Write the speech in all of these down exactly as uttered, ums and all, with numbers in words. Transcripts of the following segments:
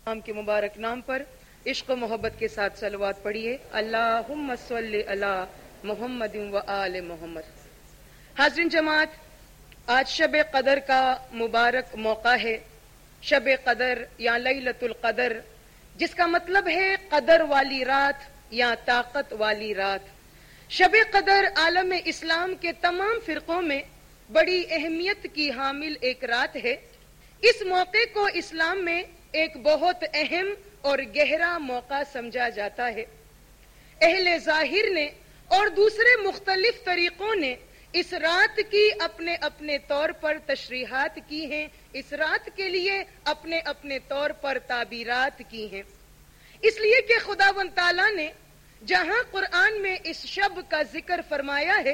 نام کے مبارک نام پر عشق و محبت کے ساتھ صلوات پڑھیے. اللہم صلی علی محمد و آل محمد. حاضرین جماعت، آج شب قدر کا مبارک موقع ہے. شب قدر یا لیلۃ القدر، جس کا مطلب ہے قدر والی رات یا طاقت والی رات. شب قدر عالم اسلام کے تمام فرقوں میں بڑی اہمیت کی حامل ایک رات ہے. اس موقع کو اسلام میں ایک بہت اہم اور گہرا موقع سمجھا جاتا ہے. اہل ظاہر نے اور دوسرے مختلف طریقوں نے اس رات کی اپنے اپنے طور پر تشریحات کی ہیں، اس رات کے لیے اپنے اپنے طور پر تعبیرات کی ہیں. اس لیے کہ خداوند تعالیٰ نے جہاں قرآن میں اس شب کا ذکر فرمایا ہے،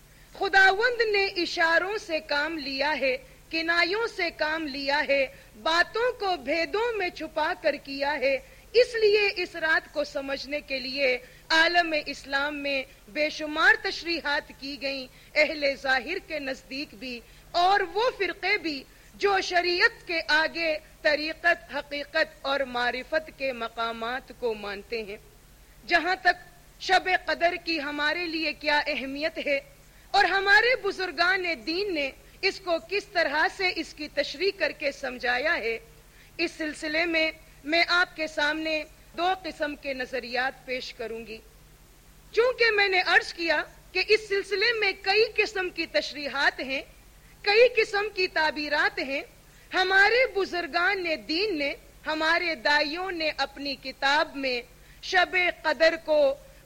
خداوند نے اشاروں سے کام لیا ہے، کنایوں سے کام لیا ہے، باتوں کو بھیدوں میں چھپا کر کیا ہے. اس لیے اس رات کو سمجھنے کے لیے عالم اسلام میں بے شمار تشریحات کی گئیں، اہل ظاہر کے نزدیک بھی اور وہ فرقے بھی جو شریعت کے آگے طریقت، حقیقت اور معرفت کے مقامات کو مانتے ہیں. جہاں تک شب قدر کی ہمارے لیے کیا اہمیت ہے اور ہمارے بزرگان دین نے اس کو کس طرح سے اس کی تشریح کر کے سمجھایا ہے، اس سلسلے میں میں آپ کے سامنے دو قسم کے نظریات پیش کروں گی. چونکہ میں نے عرض کیا کہ اس سلسلے میں کئی قسم کی تشریحات ہیں، کئی قسم کی تعبیرات ہیں. ہمارے بزرگان دین نے، ہمارے دائیوں نے اپنی کتاب میں شب قدر کو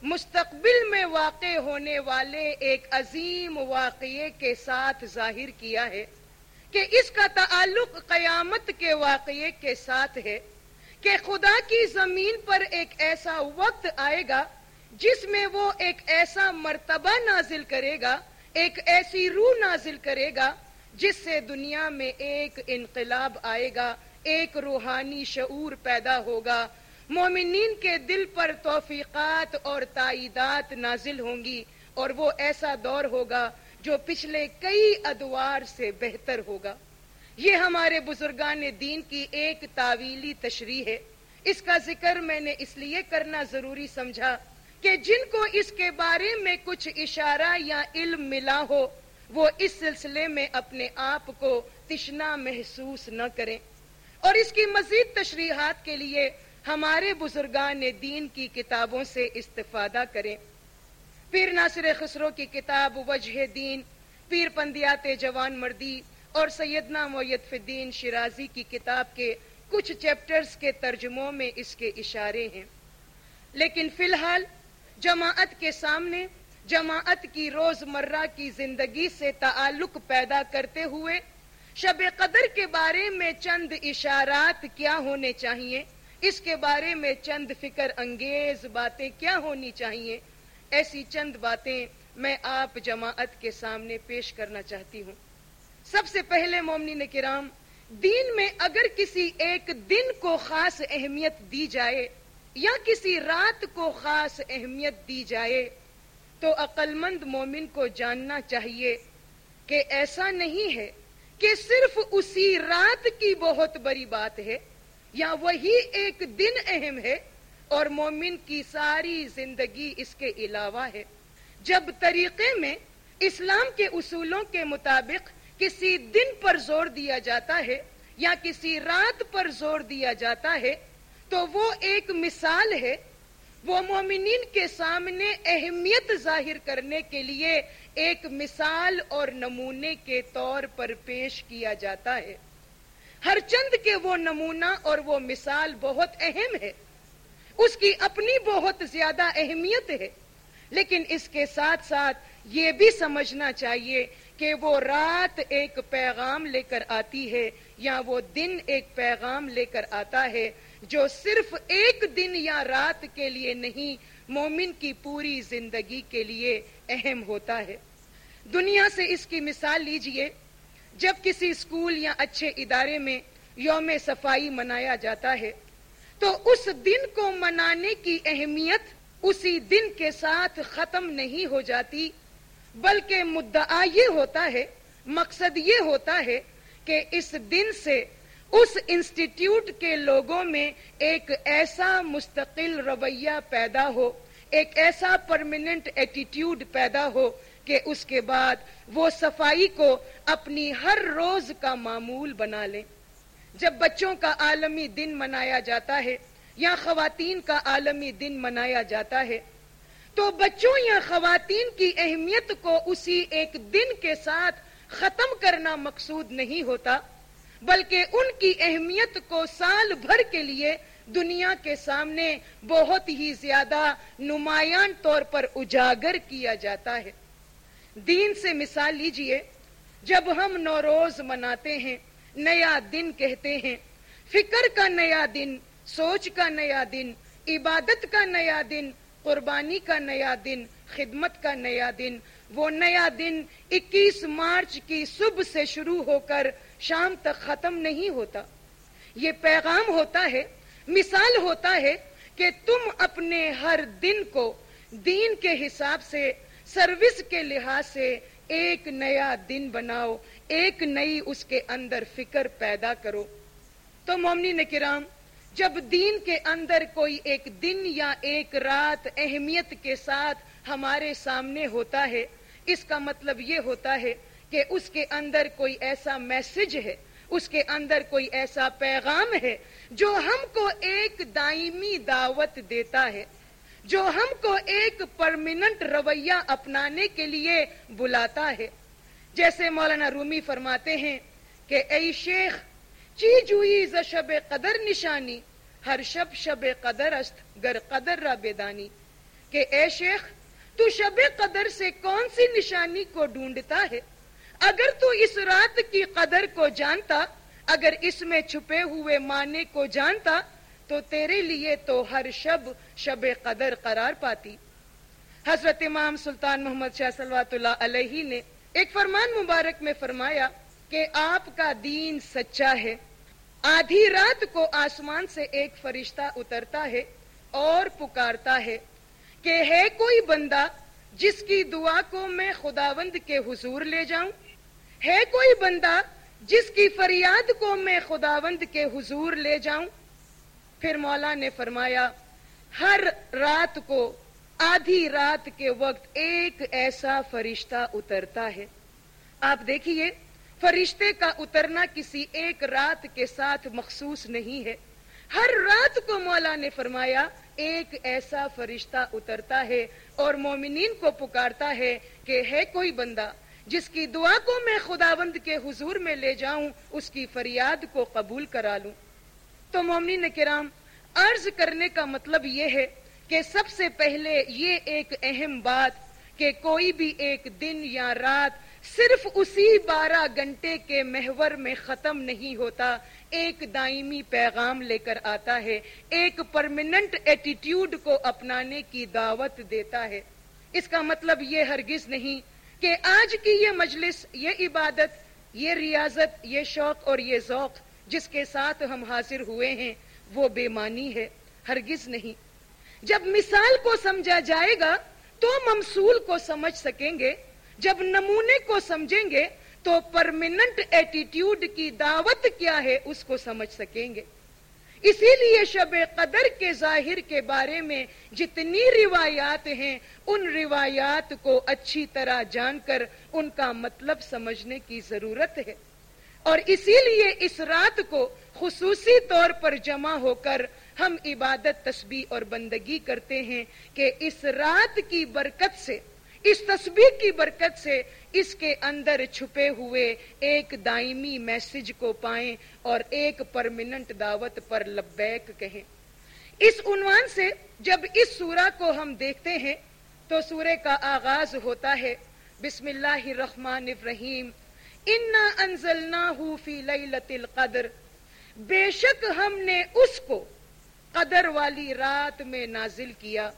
مستقبل میں واقع ہونے والے ایک عظیم واقعے کے ساتھ ظاہر کیا ہے کہ اس کا تعلق قیامت کے واقعے کے ساتھ ہے، کہ خدا کی زمین پر ایک ایسا وقت آئے گا جس میں وہ ایک ایسا مرتبہ نازل کرے گا، ایک ایسی روح نازل کرے گا جس سے دنیا میں ایک انقلاب آئے گا، ایک روحانی شعور پیدا ہوگا. مومنین کے دل پر توفیقات اور تائیدات نازل ہوں گی اور وہ ایسا دور ہوگا جو پچھلے کئی ادوار سے بہتر ہوگا. یہ ہمارے بزرگان دین کی ایک تاویلی تشریح ہے. اس کا ذکر میں نے اس لیے کرنا ضروری سمجھا کہ جن کو اس کے بارے میں کچھ اشارہ یا علم ملا ہو وہ اس سلسلے میں اپنے آپ کو تشنا محسوس نہ کریں اور اس کی مزید تشریحات کے لیے ہمارے بزرگان دین کی کتابوں سے استفادہ کریں. پیر ناصر خسرو کی کتاب وجہ دین، پیر پندیات جوان مردی اور سیدنا معید الدین شیرازی کی کتاب کے کچھ چیپٹرز کے ترجموں میں اس کے اشارے ہیں. لیکن فی الحال جماعت کے سامنے جماعت کی روزمرہ کی زندگی سے تعلق پیدا کرتے ہوئے شب قدر کے بارے میں چند اشارات کیا ہونے چاہیے، اس کے بارے میں چند فکر انگیز باتیں کیا ہونی چاہیے، ایسی چند باتیں میں آپ جماعت کے سامنے پیش کرنا چاہتی ہوں. سب سے پہلے مومنین کرام، دین میں اگر کسی ایک دن کو خاص اہمیت دی جائے یا کسی رات کو خاص اہمیت دی جائے تو عقل مند مومن کو جاننا چاہیے کہ ایسا نہیں ہے کہ صرف اسی رات کی بہت بڑی بات ہے یا وہی ایک دن اہم ہے اور مومن کی ساری زندگی اس کے علاوہ ہے. جب طریقے میں اسلام کے اصولوں کے مطابق کسی دن پر زور دیا جاتا ہے یا کسی رات پر زور دیا جاتا ہے تو وہ ایک مثال ہے، وہ مومنین کے سامنے اہمیت ظاہر کرنے کے لیے ایک مثال اور نمونے کے طور پر پیش کیا جاتا ہے. ہر چند کے وہ نمونہ اور وہ مثال بہت اہم ہے، اس کی اپنی بہت زیادہ اہمیت ہے، لیکن اس کے ساتھ ساتھ یہ بھی سمجھنا چاہیے کہ وہ رات ایک پیغام لے کر آتی ہے یا وہ دن ایک پیغام لے کر آتا ہے جو صرف ایک دن یا رات کے لیے نہیں، مومن کی پوری زندگی کے لیے اہم ہوتا ہے. دنیا سے اس کی مثال لیجئے. جب کسی اسکول یا اچھے ادارے میں یوم صفائی منایا جاتا ہے تو اس دن کو منانے کی اہمیت اسی دن کے ساتھ ختم نہیں ہو جاتی، بلکہ مدعا یہ ہوتا ہے، مقصد یہ ہوتا ہے کہ اس دن سے اس انسٹیٹیوٹ کے لوگوں میں ایک ایسا مستقل رویہ پیدا ہو، ایک ایسا پرماننٹ ایٹیٹیوڈ پیدا ہو کہ اس کے بعد وہ صفائی کو اپنی ہر روز کا معمول بنا لیں۔ جب بچوں کا عالمی دن منایا جاتا ہے یا خواتین کا عالمی دن منایا جاتا ہے تو بچوں یا خواتین کی اہمیت کو اسی ایک دن کے ساتھ ختم کرنا مقصود نہیں ہوتا، بلکہ ان کی اہمیت کو سال بھر کے لیے دنیا کے سامنے بہت ہی زیادہ نمایاں طور پر اجاگر کیا جاتا ہے۔ دین سے مثال لیجئے، جب ہم نوروز مناتے ہیں، نیا دن کہتے ہیں، فکر کا نیا دن، سوچ کا نیا دن، عبادت کا نیا دن، قربانی کا نیا دن، خدمت کا نیا دن، وہ نیا دن اکیس مارچ کی صبح سے شروع ہو کر شام تک ختم نہیں ہوتا۔ یہ پیغام ہوتا ہے، مثال ہوتا ہے کہ تم اپنے ہر دن کو دین کے حساب سے، سروس کے لحاظ سے ایک نیا دن بناؤ، ایک نئی اس کے اندر فکر پیدا کرو۔ تو مومنین کرام، جب دین کے اندر کوئی ایک دن یا ایک رات اہمیت کے ساتھ ہمارے سامنے ہوتا ہے، اس کا مطلب یہ ہوتا ہے کہ اس کے اندر کوئی ایسا میسج ہے، اس کے اندر کوئی ایسا پیغام ہے جو ہم کو ایک دائمی دعوت دیتا ہے، جو ہم کو ایک پرماننٹ رویہ اپنانے کے لیے بلاتا ہے۔ جیسے مولانا رومی فرماتے ہیں کہ اے شیخ چی جوئی ز شب قدر نشانی، ہر شب شب قدر است گر قدر را بیدانی، کہ اے شیخ تو شب قدر سے کون سی نشانی کو ڈھونڈتا ہے؟ اگر تو اس رات کی قدر کو جانتا، اگر اس میں چھپے ہوئے معنی کو جانتا تو تیرے لیے تو ہر شب شب قدر قرار پاتی۔ حضرت امام سلطان محمد شاہ صلوات اللہ علیہ نے ایک فرمان مبارک میں فرمایا کہ آپ کا دین سچا ہے۔ آدھی رات کو آسمان سے ایک فرشتہ اترتا ہے اور پکارتا ہے کہ ہے کوئی بندہ جس کی دعا کو میں خداوند کے حضور لے جاؤں، ہے کوئی بندہ جس کی فریاد کو میں خداوند کے حضور لے جاؤں۔ پھر مولا نے فرمایا ہر رات کو آدھی رات کے وقت ایک ایسا فرشتہ اترتا ہے۔ آپ دیکھیے، فرشتے کا اترنا کسی ایک رات کے ساتھ مخصوص نہیں ہے، ہر رات کو مولا نے فرمایا ایک ایسا فرشتہ اترتا ہے اور مومنین کو پکارتا ہے کہ ہے کوئی بندہ جس کی دعا کو میں خداوند کے حضور میں لے جاؤں، اس کی فریاد کو قبول کرا لوں۔ تو مومنین کرام، عرض کرنے کا مطلب یہ ہے کہ سب سے پہلے یہ ایک اہم بات کہ کوئی بھی ایک دن یا رات صرف اسی بارہ گھنٹے کے محور میں ختم نہیں ہوتا، ایک دائمی پیغام لے کر آتا ہے، ایک پرماننٹ ایٹیٹیوڈ کو اپنانے کی دعوت دیتا ہے۔ اس کا مطلب یہ ہرگز نہیں کہ آج کی یہ مجلس، یہ عبادت، یہ ریاضت، یہ شوق اور یہ ذوق جس کے ساتھ ہم حاضر ہوئے ہیں وہ بے معنی ہے، ہرگز نہیں۔ جب مثال کو سمجھا جائے گا تو ممثول کو سمجھ سکیں گے، جب نمونے کو سمجھیں گے تو پرماننٹ ایٹیٹیوڈ کی دعوت کیا ہے اس کو سمجھ سکیں گے۔ اسی لیے شب قدر کے ظاہر کے بارے میں جتنی روایات ہیں ان روایات کو اچھی طرح جان کر ان کا مطلب سمجھنے کی ضرورت ہے، اور اسی لیے اس رات کو خصوصی طور پر جمع ہو کر ہم عبادت، تسبیح اور بندگی کرتے ہیں کہ اس رات کی برکت سے، اس تسبیح کی برکت سے اس کے اندر چھپے ہوئے ایک دائمی میسج کو پائیں اور ایک پرماننٹ دعوت پر لبیک کہیں۔ اس عنوان سے جب اس سورہ کو ہم دیکھتے ہیں تو سورہ کا آغاز ہوتا ہے بسم اللہ الرحمن الرحیم، انا انزلناہ فی لیلۃ القدر، بے شک ہم نے اس کو قدر والی رات میں نازل کیا۔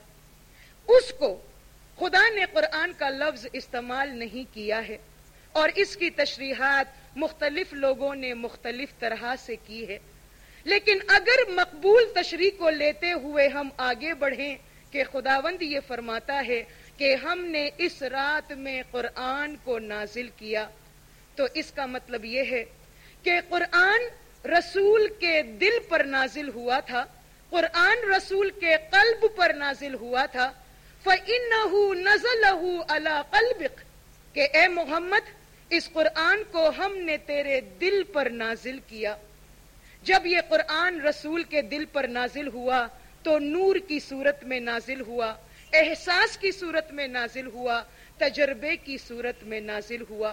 اس کو خدا نے قرآن کا لفظ استعمال نہیں کیا ہے اور اس کی تشریحات مختلف لوگوں نے مختلف طرح سے کی ہے، لیکن اگر مقبول تشریح کو لیتے ہوئے ہم آگے بڑھیں کہ خداوند یہ فرماتا ہے کہ ہم نے اس رات میں قرآن کو نازل کیا، تو اس کا مطلب یہ ہے کہ قرآن रसूल के दिल पर नाजिल हुआ था, कुरान रसूल के कल्ब पर नाजिल हुआ था। फ़इन्नहु नज़लहु अला क़ल्बिक, कि ए मोहम्मद इस कुरान को हमने तेरे दिल पर नाजिल किया। जब ये कुरान रसूल के दिल पर नाजिल हुआ तो नूर की सूरत में नाजिल हुआ, एहसास की सूरत में नाजिल हुआ, तजर्बे की सूरत में नाजिल हुआ।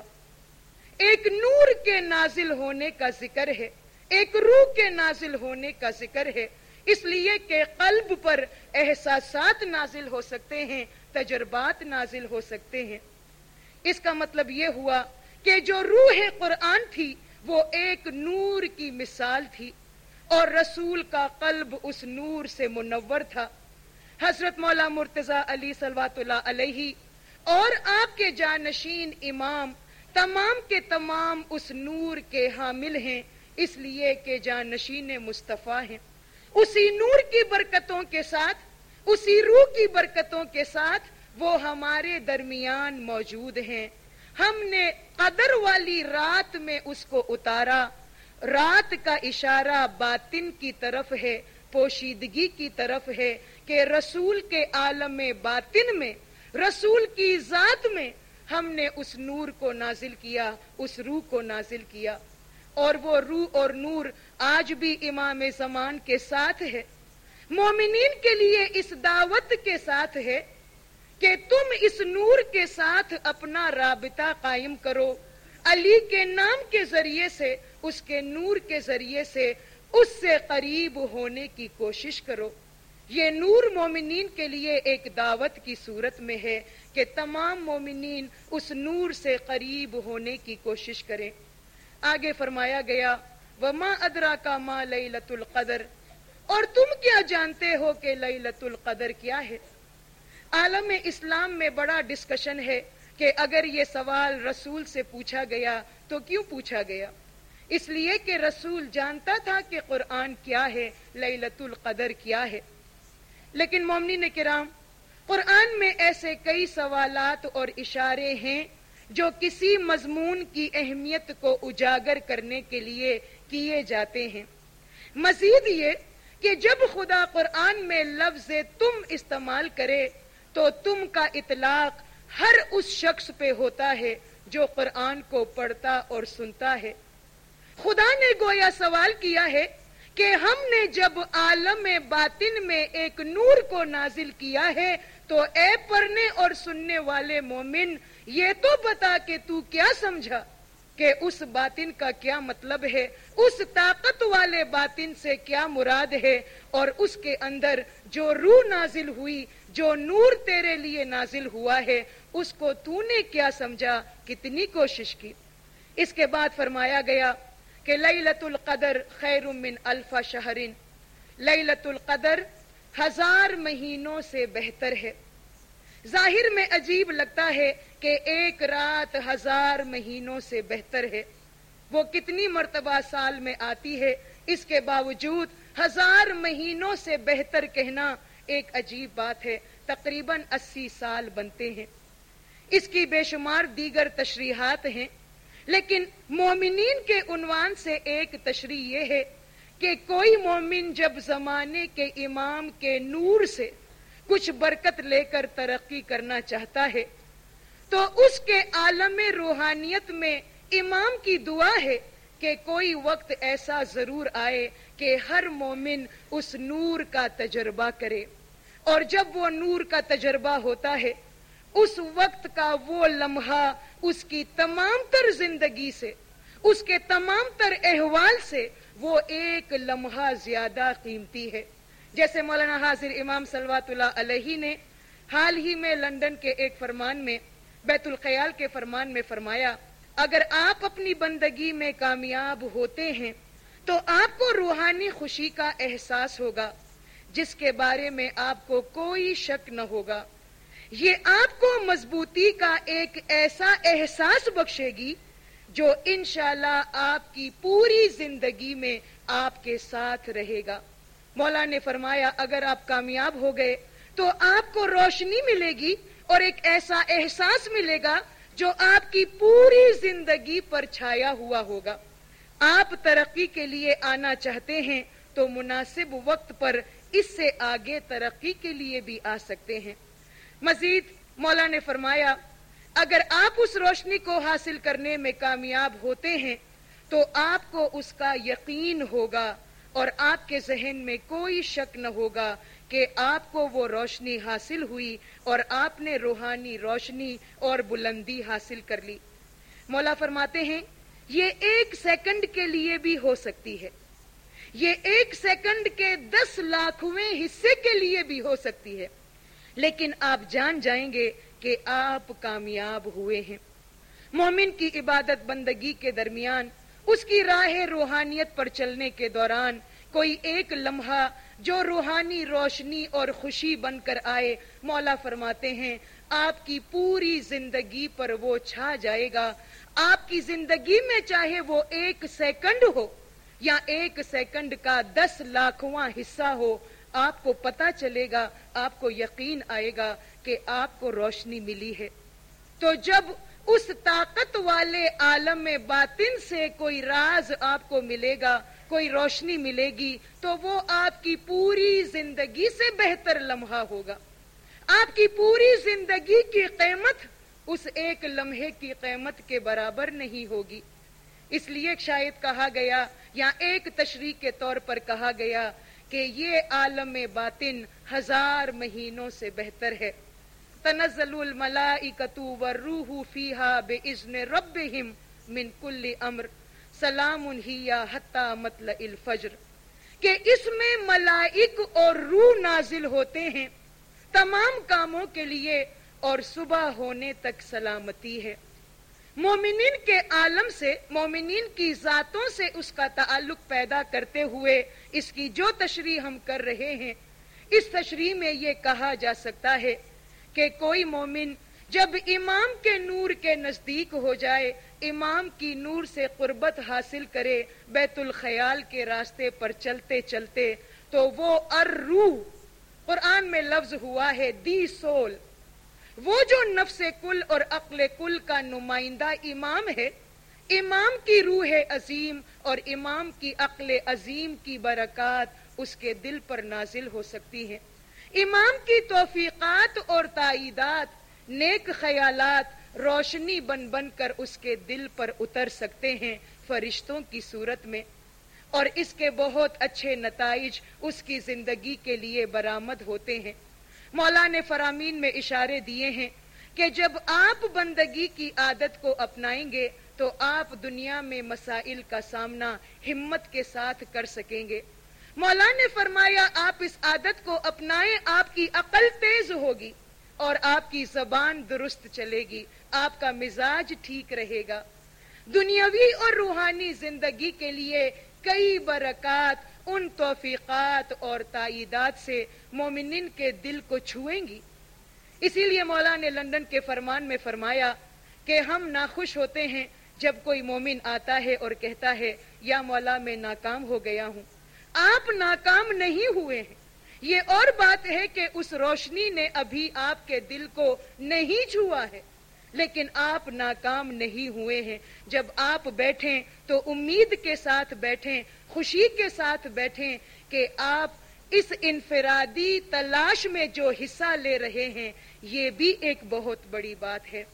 एक नूर के नाजिल होने का जिक्र है, एक रूह के नाजिल होने का जिक्र है, इसलिए कि कल्ब पर एहसासात नाजिल हो सकते हैं, तजर्बात नाजिल हो सकते हैं। इसका मतलब यह हुआ कि जो रूह कुरान थी वो एक नूर की मिसाल थी और रसूल का कल्ब उस नूर से मुनव्वर था। हजरत मौला मुर्तजा अली सल्लल्लाहु अलैहि और आपके जानशीन इमाम तमाम के तमाम उस नूर के हामिल हैं, इसलिए कि जानशीन मुस्तफा हैं। उसी नूर की बरकतों के साथ, उसी रूह की बरकतों के साथ वो हमारे दरमियान मौजूद हैं। हमने कदर वाली रात में उसको उतारा। रात का इशारा बातिन की तरफ है, पोशीदगी की तरफ है कि रसूल के आलम में बातिन में, रसूल की जात में हमने उस नूर को नाजिल किया, उस रूह को नाजिल किया। और वो रूह और नूर आज भी इमाम ज़मान के साथ है, मोमिनीन के लिए इस दावत के साथ है कि तुम इस नूर के साथ अपना राबिता कायम करो, अली के नाम के जरिए से, उसके नूर के जरिए से उससे करीब होने की कोशिश करो। ये नूर मोमिनीन के लिए एक दावत की सूरत में है कि तमाम मोमिनीन उस नूर से करीब होने की कोशिश करें। आगे फरमाया गया वमा अदराका मा लैलतुल कदर, और तुम क्या जानते हो कि लैलतुल कदर क्या है। आलम इस्लाम में बड़ा डिस्कशन है कि अगर ये सवाल रसूल से पूछा गया तो क्यों पूछा गया। इसलिए कि रसूल जानता था कि कुरान क्या है, लैलतुल कदर क्या है। लेकिन मोमिनीन किराम, कुरान में ऐसे कई सवालात और इशारे हैं जो किसी मजमून की अहमियत को उजागर करने के लिए किए जाते हैं। मजीद ये कि जब खुदा कुरान में लफ्ज तुम इस्तेमाल करे तो तुम का इतलाक हर उस शख्स पे होता है जो कुरान को पढ़ता और सुनता है। खुदा ने गोया सवाल किया है कि हमने जब आलम बातिन में एक नूर को नाजिल किया है तो ए पढ़ने और सुनने वाले मोमिन ये तो बता कि तू क्या समझा कि उस बातिन का क्या मतलब है, उस ताकत वाले बातिन से क्या मुराद है, और उसके अंदर जो रूह नाजिल हुई, जो नूर तेरे लिए नाजिल हुआ है, उसको तूने क्या समझा, कितनी कोशिश की। इसके बाद फरमाया गया कि लैलतुल कदर खैरुम मिन अल्फा शहरिन, लैलतुल कदर हजार महीनों से बेहतर है। जाहिर में अजीब लगता है कि एक रात हजार महीनों से बेहतर है। वो कितनी मर्तबा साल में आती है, इसके बावजूद हजार महीनों से बेहतर कहना एक अजीब बात है। तकरीबन अस्सी साल बनते हैं। इसकी बेशुमार दीगर तशरीहात हैं, लेकिन मोमिनीन के उन्वान से एक तशरीह ये है कि कोई मोमिन जब जमाने के इमाम के नूर से कुछ बरकत लेकर तरक्की करना चाहता है तो उसके आलम रूहानियत में इमाम की दुआ है कि कोई वक्त ऐसा जरूर आए कि हर मोमिन उस नूर का तजर्बा करे, और जब वो नूर का तजर्बा होता है उस वक्त का वो लम्हा उसकी तमाम तर जिंदगी से, उसके तमाम तर अहवाल से वो एक लम्हा ज्यादा कीमती है। जैसे मौलाना हाजिर इमाम सल्लल्लाहु अलैहि ने हाल ही में लंदन के एक फरमान में, बैतुल ख्याल के फरमान में फरमाया, अगर आप अपनी बंदगी में कामयाब होते हैं तो आपको रूहानी खुशी का एहसास होगा जिसके बारे में आपको कोई शक न होगा। ये आपको मजबूती का एक ऐसा एहसास बख्शेगी जो इंशाअल्लाह आपकी पूरी जिंदगी में आपके साथ रहेगा। मौला ने फरमाया अगर आप कामयाब हो गए तो आपको रोशनी मिलेगी और एक ऐसा एहसास मिलेगा जो आपकी पूरी जिंदगी पर छाया हुआ होगा। آپ ترقی کے لیے آنا چاہتے ہیں تو مناسب وقت پر اس سے آگے ترقی کے لیے بھی آ سکتے ہیں۔ مزید مولا نے فرمایا اگر آپ اس روشنی کو حاصل کرنے میں کامیاب ہوتے ہیں تو آپ کو اس کا یقین ہوگا اور آپ کے ذہن میں کوئی شک نہ ہوگا کہ آپ کو وہ روشنی حاصل ہوئی اور آپ نے روحانی روشنی اور بلندی حاصل کر لی۔ مولا فرماتے ہیں یہ ایک سیکنڈ کے لیے بھی ہو سکتی ہے، یہ ایک سیکنڈ کے دس لاکھویں حصے کے لیے بھی ہو سکتی ہے، لیکن آپ جان جائیں گے کہ آپ کامیاب ہوئے ہیں۔ مومن کی عبادت بندگی کے درمیان، اس کی راہ روحانیت پر چلنے کے دوران کوئی ایک لمحہ جو روحانی روشنی اور خوشی بن کر آئے، مولا فرماتے ہیں آپ کی پوری زندگی پر وہ چھا جائے گا۔ آپ کی زندگی میں چاہے وہ ایک سیکنڈ ہو یا ایک سیکنڈ کا دس لاکھواں حصہ ہو، آپ کو پتا چلے گا، آپ کو یقین آئے گا کہ آپ کو روشنی ملی ہے۔ تو جب اس طاقت والے عالم باطن سے کوئی راز آپ کو ملے گا، کوئی روشنی ملے گی، تو وہ آپ کی پوری زندگی سے بہتر لمحہ ہوگا۔ آپ کی پوری زندگی کی قیمت اس ایک لمحے کی قیمت کے برابر نہیں ہوگی۔ اس لیے شاید کہا گیا یا ایک تشریح کے طور پر کہا گیا کہ یہ عالم باطن ہزار مہینوں سے بہتر ہے۔ تنزل الملائکۃ والروح فیہا بإذن ربہم من کل امر سلام ہی حتی مطلع الفجر، کہ اس میں ملائک اور روح نازل ہوتے ہیں تمام کاموں کے لیے اور صبح ہونے تک سلامتی ہے۔ مومنین کے عالم سے، مومنین کی ذاتوں سے اس کا تعلق پیدا کرتے ہوئے اس کی جو تشریح ہم کر رہے ہیں، اس تشریح میں یہ کہا جا سکتا ہے کہ کوئی مومن جب امام کے نور کے نزدیک ہو جائے، امام کی نور سے قربت حاصل کرے، بیت الخیال کے راستے پر چلتے چلتے، تو وہ الروح، قرآن میں لفظ ہوا ہے دی سول، وہ جو نفس کل اور عقل کل کا نمائندہ امام ہے، امام کی روح عظیم اور امام کی عقل عظیم کی برکات اس کے دل پر نازل ہو سکتی ہیں۔ امام کی توفیقات اور تائیدات، نیک خیالات روشنی بن بن کر اس کے دل پر اتر سکتے ہیں فرشتوں کی صورت میں، اور اس کے بہت اچھے نتائج اس کی زندگی کے لیے برآمد ہوتے ہیں۔ مولا نے فرامین میں اشارے دیے ہیں کہ جب آپ بندگی کی عادت کو اپنائیں گے تو آپ دنیا میں مسائل کا سامنا ہمت کے ساتھ کر سکیں گے۔ مولا نے فرمایا آپ اس عادت کو اپنائیں، آپ کی عقل تیز ہوگی اور آپ کی زبان درست چلے گی، آپ کا مزاج ٹھیک رہے گا۔ دنیاوی اور روحانی زندگی کے لیے کئی برکات ان توفیقات اور تائیدات سے مومنین کے دل کو چھوئیں گی۔ اسی لیے مولا نے لندن کے فرمان میں فرمایا کہ ہم ناخوش ہوتے ہیں جب کوئی مومن آتا ہے اور کہتا ہے یا مولا میں ناکام ہو گیا ہوں۔ آپ ناکام نہیں ہوئے ہیں، یہ اور بات ہے کہ اس روشنی نے ابھی آپ کے دل کو نہیں چھوا ہے، لیکن آپ ناکام نہیں ہوئے ہیں۔ جب آپ بیٹھیں تو امید کے ساتھ بیٹھیں، خوشی کے ساتھ بیٹھیں کہ آپ اس انفرادی تلاش میں جو حصہ لے رہے ہیں یہ بھی ایک بہت بڑی بات ہے۔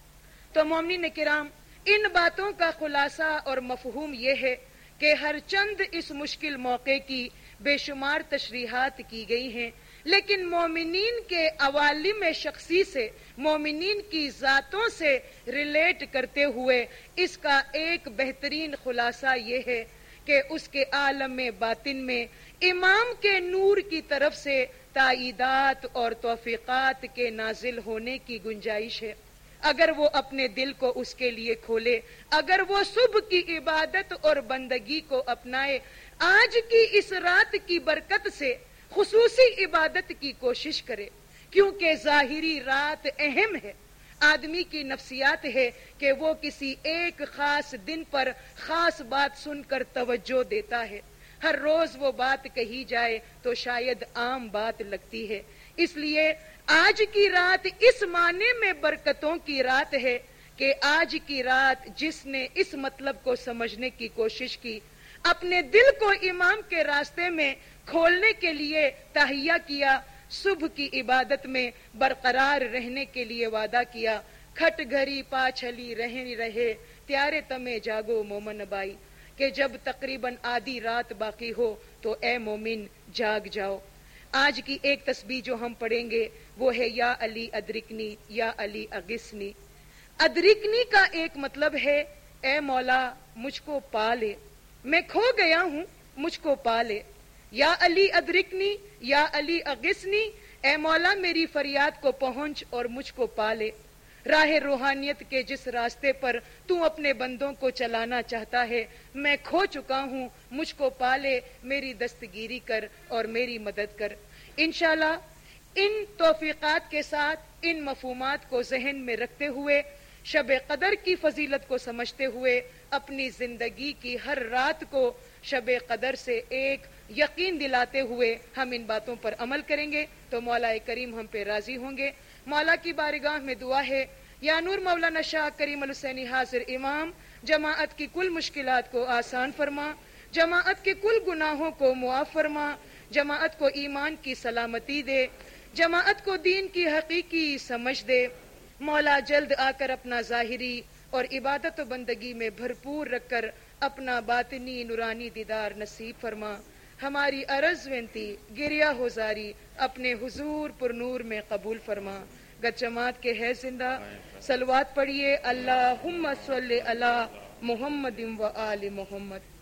تو مومنین کرام، ان باتوں کا خلاصہ اور مفہوم یہ ہے کہ ہر چند اس مشکل موقع کی بے شمار تشریحات کی گئی ہیں، لیکن مومنین کے عوالم شخصی سے، مومنین کی ذاتوں سے ریلیٹ کرتے ہوئے اس کا ایک بہترین خلاصہ یہ ہے کہ اس کے عالم باطن میں امام کے نور کی طرف سے تائیدات اور توفیقات کے نازل ہونے کی گنجائش ہے۔ اگر وہ اپنے دل کو اس کے لیے کھولے، اگر وہ صبح کی عبادت اور بندگی کو اپنائے، آج کی اس رات کی برکت سے خصوصی عبادت کی کوشش کرے، کیونکہ ظاہری رات اہم ہے۔ آدمی کی نفسیات ہے کہ وہ کسی ایک خاص دن پر خاص بات سن کر توجہ دیتا ہے۔ ہر روز وہ بات کہی جائے تو شاید عام بات لگتی ہے۔ اس لیے آج کی رات اس معنی میں برکتوں کی رات ہے کہ آج کی رات جس نے اس مطلب کو سمجھنے کی کوشش کی، اپنے دل کو امام کے راستے میں کھولنے کے لیے تہیہ کیا، صبح کی عبادت میں برقرار رہنے کے لیے وعدہ کیا، کھٹ گھری پا چھلی رہے رہے تیارے تمے جاگو مومن بائی، کہ جب تقریباً آدھی رات باقی ہو تو اے مومن جاگ جاؤ۔ آج کی ایک تسبیح جو ہم پڑھیں گے وہ ہے یا علی ادرکنی، یا علی اغثنی۔ ادرکنی کا ایک مطلب ہے اے مولا مجھ کو پا لے، میں کھو گیا ہوں مجھ کو پا لے۔ یا علی ادرکنی، یا علی اغثنی، اے مولا میری فریاد کو پہنچ اور مجھ کو پا لے۔ راہ روحانیت کے جس راستے پر تو اپنے بندوں کو چلانا چاہتا ہے میں کھو چکا ہوں، مجھ کو پا لے، میری دستگیری کر اور میری مدد کر۔ انشاءاللہ ان توفیقات کے ساتھ، ان مفہومات کو ذہن میں رکھتے ہوئے، شب قدر کی فضیلت کو سمجھتے ہوئے، اپنی زندگی کی ہر رات کو شب قدر سے ایک یقین دلاتے ہوئے ہم ان باتوں پر عمل کریں گے تو مولا کریم ہم پہ راضی ہوں گے۔ مولا کی بارگاہ میں دعا ہے یا نور مولانا شاہ کریم الحسینی حاضر امام، جماعت کی کل مشکلات کو آسان فرما، جماعت کے کل گناہوں کو معاف فرما، جماعت کو ایمان کی سلامتی دے، جماعت کو دین کی حقیقی سمجھ دے۔ مولا جلد آ کر اپنا ظاہری اور عبادت و بندگی میں بھرپور رکھ کر اپنا باطنی نورانی دیدار نصیب فرما۔ ہماری عرض ونتی گریہ ہوزاری اپنے حضور پر نور میں قبول فرما۔ گر جماعت کے ہے زندہ صلوات پڑھیے، اللہم صلی علی محمد و آل محمد۔